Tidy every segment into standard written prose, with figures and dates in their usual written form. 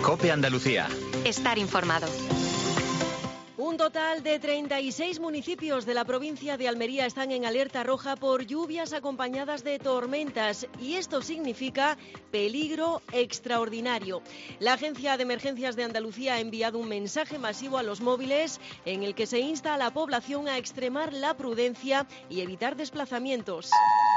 COPE Andalucía. Estar informado. Un total de 36 municipios de la provincia de Almería están en alerta roja por lluvias acompañadas de tormentas y esto significa peligro extraordinario. La Agencia de Emergencias de Andalucía ha enviado un mensaje masivo a los móviles en el que se insta a la población a extremar la prudencia y evitar desplazamientos.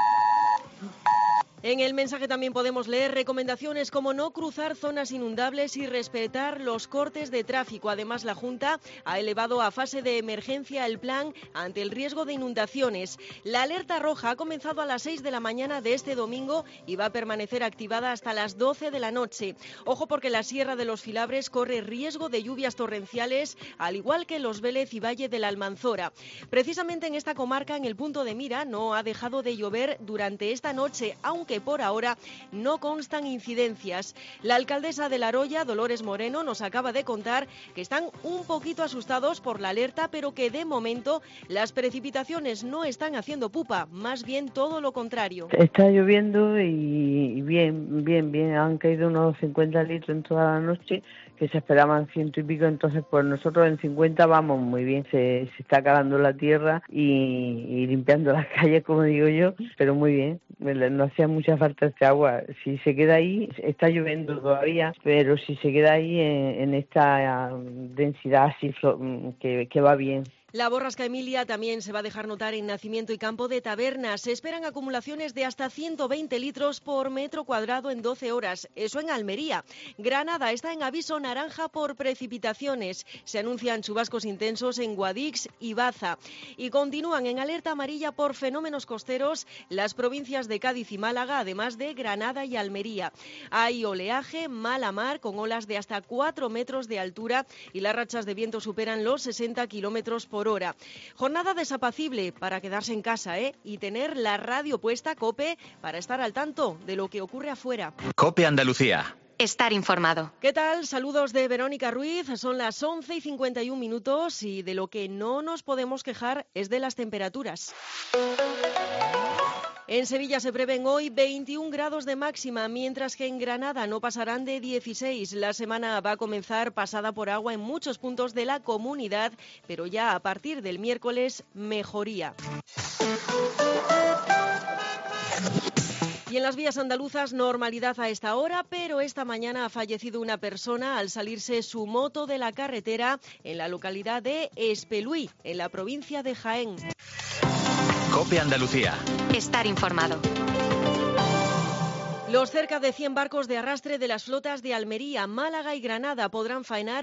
En el mensaje también podemos leer recomendaciones como no cruzar zonas inundables y respetar los cortes de tráfico. Además, la Junta ha elevado a fase de emergencia el plan ante el riesgo de inundaciones. La alerta roja ha comenzado a las 6 de la mañana de este domingo y va a permanecer activada hasta las 12 de la noche. Ojo porque la Sierra de los Filabres corre riesgo de lluvias torrenciales, al igual que Los Vélez y Valle de la Almanzora. Precisamente en esta comarca, en el punto de mira, no ha dejado de llover durante esta noche, aunque por ahora no constan incidencias. La alcaldesa de La Roya, Dolores Moreno, nos acaba de contar que están un poquito asustados por la alerta, pero que de momento las precipitaciones no están haciendo pupa, más bien todo lo contrario. Está lloviendo y bien. Han caído unos 50 litros en toda la noche, que se esperaban 100 y pico, entonces pues nosotros en 50 vamos muy bien, se está calando la tierra y limpiando las calles, como digo yo, pero muy bien, no hacía mucha falta este agua. Si se queda ahí, está lloviendo todavía, pero si se queda ahí en esta densidad así que va bien. La borrasca Emilia también se va a dejar notar en Nacimiento y Campo de Tabernas. Se esperan acumulaciones de hasta 120 litros por metro cuadrado en 12 horas. Eso en Almería. Granada está en aviso naranja por precipitaciones. Se anuncian chubascos intensos en Guadix y Baza. Y continúan en alerta amarilla por fenómenos costeros las provincias de Cádiz y Málaga, además de Granada y Almería. Hay oleaje, mala mar, con olas de hasta 4 metros de altura y las rachas de viento superan los 60 kilómetros por hora. Jornada desapacible para quedarse en casa, y tener la radio puesta, COPE, para estar al tanto de lo que ocurre afuera. COPE Andalucía. Estar informado. ¿Qué tal? Saludos de Verónica Ruiz. Son las 11:51 y de lo que no nos podemos quejar es de las temperaturas. En Sevilla se prevén hoy 21 grados de máxima, mientras que en Granada no pasarán de 16. La semana va a comenzar pasada por agua en muchos puntos de la comunidad, pero ya a partir del miércoles mejoría. Y en las vías andaluzas, normalidad a esta hora, pero esta mañana ha fallecido una persona al salirse su moto de la carretera en la localidad de Espeluy, en la provincia de Jaén. COPE Andalucía. Estar informado. Los cerca de 100 barcos de arrastre de las flotas de Almería, Málaga y Granada podrán faenar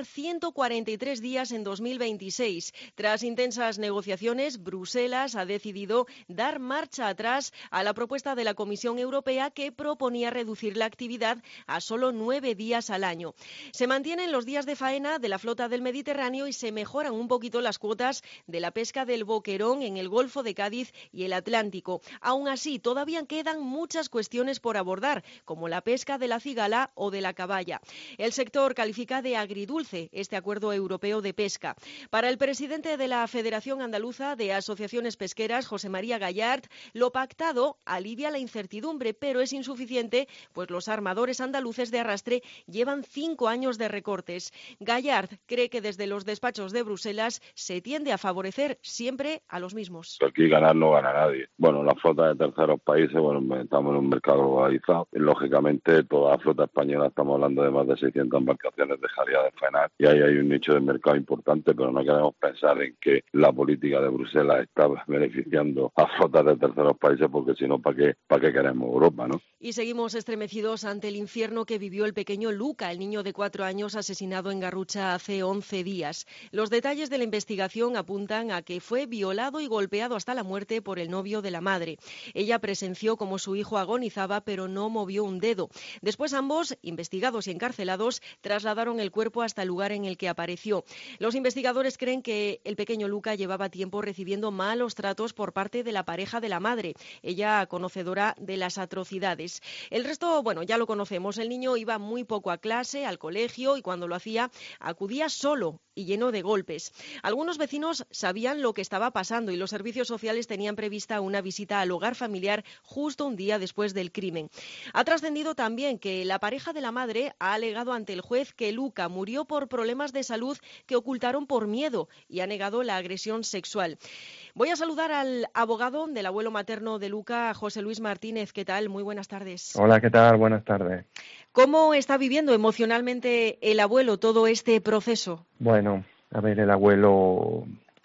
143 días en 2026. Tras intensas negociaciones, Bruselas ha decidido dar marcha atrás a la propuesta de la Comisión Europea que proponía reducir la actividad a solo 9 días al año. Se mantienen los días de faena de la flota del Mediterráneo y se mejoran un poquito las cuotas de la pesca del boquerón en el Golfo de Cádiz y el Atlántico. Aún así, todavía quedan muchas cuestiones por abordar, como la pesca de la cigala o de la caballa. El sector califica de agridulce este acuerdo europeo de pesca. Para el presidente de la Federación Andaluza de Asociaciones Pesqueras, José María Gallard, lo pactado alivia la incertidumbre, pero es insuficiente, pues los armadores andaluces de arrastre llevan 5 años de recortes. Gallard cree que desde los despachos de Bruselas se tiende a favorecer siempre a los mismos. Aquí ganar no gana nadie. Bueno, la flota de terceros países, estamos en un mercado globalizado. Lógicamente, toda la flota española, estamos hablando de más de 600 embarcaciones, dejaría de faenar. Y ahí hay un nicho de mercado importante, pero no queremos pensar en que la política de Bruselas está beneficiando a flotas de terceros países, porque si no, ¿para qué queremos Europa, no? Y seguimos estremecidos ante el infierno que vivió el pequeño Luca, el niño de 4 años asesinado en Garrucha hace 11 días. Los detalles de la investigación apuntan a que fue violado y golpeado hasta la muerte por el novio de la madre. Ella presenció cómo su hijo agonizaba, pero no movió un dedo. Después ambos, investigados y encarcelados, trasladaron el cuerpo hasta el lugar en el que apareció. Los investigadores creen que el pequeño Luca llevaba tiempo recibiendo malos tratos por parte de la pareja de la madre, ella conocedora de las atrocidades. El resto, ya lo conocemos. El niño iba muy poco a clase, al colegio, y cuando lo hacía acudía solo y lleno de golpes. Algunos vecinos sabían lo que estaba pasando y los servicios sociales tenían prevista una visita al hogar familiar justo un día después del crimen. Ha trascendido también que la pareja de la madre ha alegado ante el juez que Luca murió por problemas de salud que ocultaron por miedo y ha negado la agresión sexual. Voy a saludar al abogado del abuelo materno de Luca, José Luis Martínez. ¿Qué tal? Muy buenas tardes. Hola, ¿qué tal? Buenas tardes. ¿Cómo está viviendo emocionalmente el abuelo todo este proceso? Bueno, a ver, el abuelo,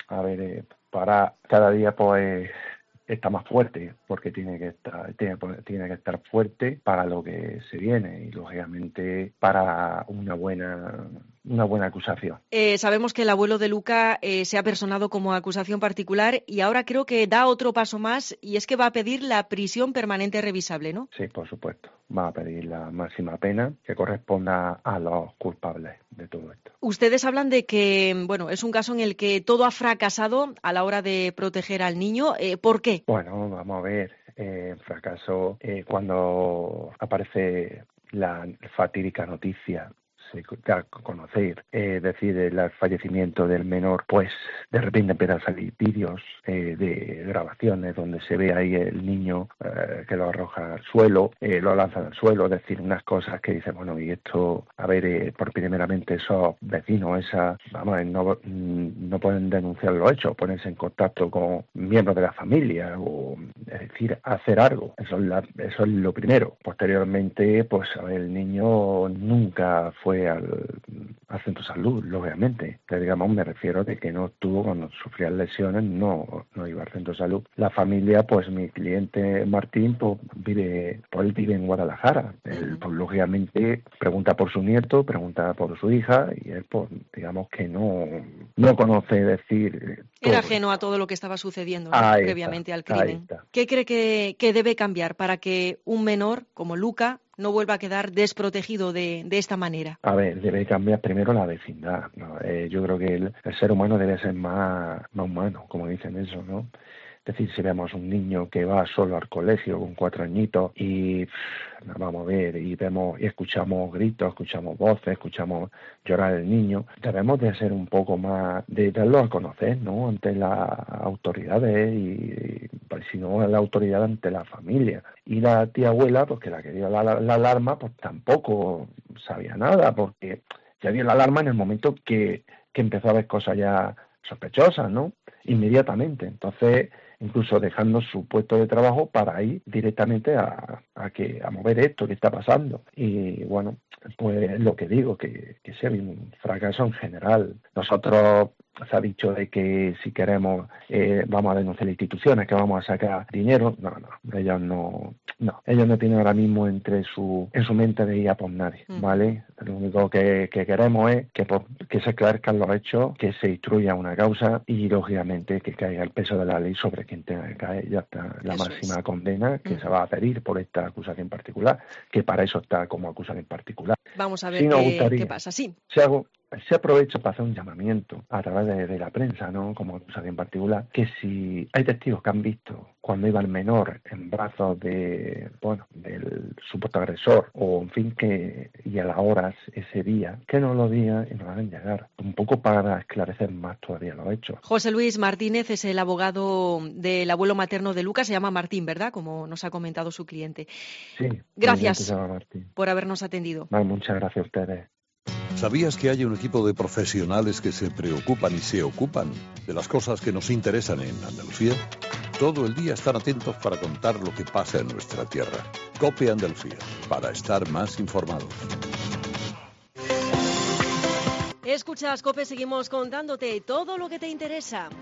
para cada día pues está más fuerte, porque tiene que estar fuerte para lo que se viene y lógicamente para una buena acusación. Sabemos que el abuelo de Luca se ha personado como acusación particular y ahora creo que da otro paso más y es que va a pedir la prisión permanente revisable, ¿no? Sí, por supuesto. Va a pedir la máxima pena que corresponda a los culpables de todo esto. Ustedes hablan de que, bueno, es un caso en el que todo ha fracasado a la hora de proteger al niño. ¿Por qué? Bueno, vamos a ver. Fracaso cuando aparece la fatídica noticia se da a conocer, decir, el fallecimiento del menor, pues de repente empiezan a salir vídeos de grabaciones donde se ve ahí el niño que lo arroja al suelo, lo lanzan al suelo, es decir, unas cosas que dicen, bueno, y esto, a ver, por primeramente esos vecinos, no pueden denunciar los hechos, ponerse en contacto con miembros de la familia, o es decir, hacer algo, eso es lo primero. Posteriormente, pues el niño nunca fue al centro de salud, lógicamente. Que, digamos, me refiero de que no estuvo cuando sufría lesiones, no iba al centro de salud. La familia, pues mi cliente Martín, pues él vive en Guadalajara. Él, pues lógicamente, pregunta por su nieto, pregunta por su hija, y él, pues, digamos que no conoce decir... Era ajeno a todo lo que estaba sucediendo, ¿no? Previamente al crimen. ¿Qué cree que debe cambiar para que un menor como Luca no vuelva a quedar desprotegido de esta manera? A ver, debe cambiar primero la vecindad, ¿no? Yo creo que el ser humano debe ser más humano, como dicen eso, ¿no? Es decir, si vemos un niño que va solo al colegio con 4 añitos y vamos a ver, y vemos y escuchamos gritos, escuchamos voces, escuchamos llorar al niño, debemos de ser un poco más, de darlo a conocer, ¿no? Ante las autoridades y si no la autoridad ante la familia. Y la tía abuela, pues que la que dio la alarma, pues tampoco sabía nada, porque ya dio la alarma en el momento que empezó a ver cosas ya sospechosas, ¿no? Inmediatamente. Entonces, incluso dejando su puesto de trabajo para ir directamente a mover esto que está pasando. Y bueno, pues lo que digo, que sea un fracaso en general. Nosotros se ha dicho de que si queremos vamos a denunciar las instituciones, que vamos a sacar dinero. Ellos no tienen ahora mismo en su mente de ir a por nadie, ¿vale? Lo único que queremos es que se esclarezcan los hechos, que se instruya una causa y lógicamente que caiga el peso de la ley sobre quien tenga que caer. Ya está la máxima condena que se va a pedir por esta acusación particular, que para eso está como acusación particular. Vamos a ver qué pasa. Sí. Se aprovecha para hacer un llamamiento a través de la prensa, ¿no? Como acusación particular, que si hay testigos que han visto cuando iba el menor en brazos del supuesto agresor, o en fin, y a las horas ese día, que nos lo digan y nos hagan llegar, un poco para esclarecer más todavía los hechos. José Luis Martínez es el abogado del abuelo materno de Lucas, se llama Martín, ¿verdad? Como nos ha comentado su cliente. Sí. Gracias por habernos atendido. Vale, muchas gracias a ustedes. ¿Sabías que hay un equipo de profesionales que se preocupan y se ocupan de las cosas que nos interesan en Andalucía? Todo el día están atentos para contar lo que pasa en nuestra tierra. COPE Andalucía, para estar más informados. Escuchas, COPE, seguimos contándote todo lo que te interesa.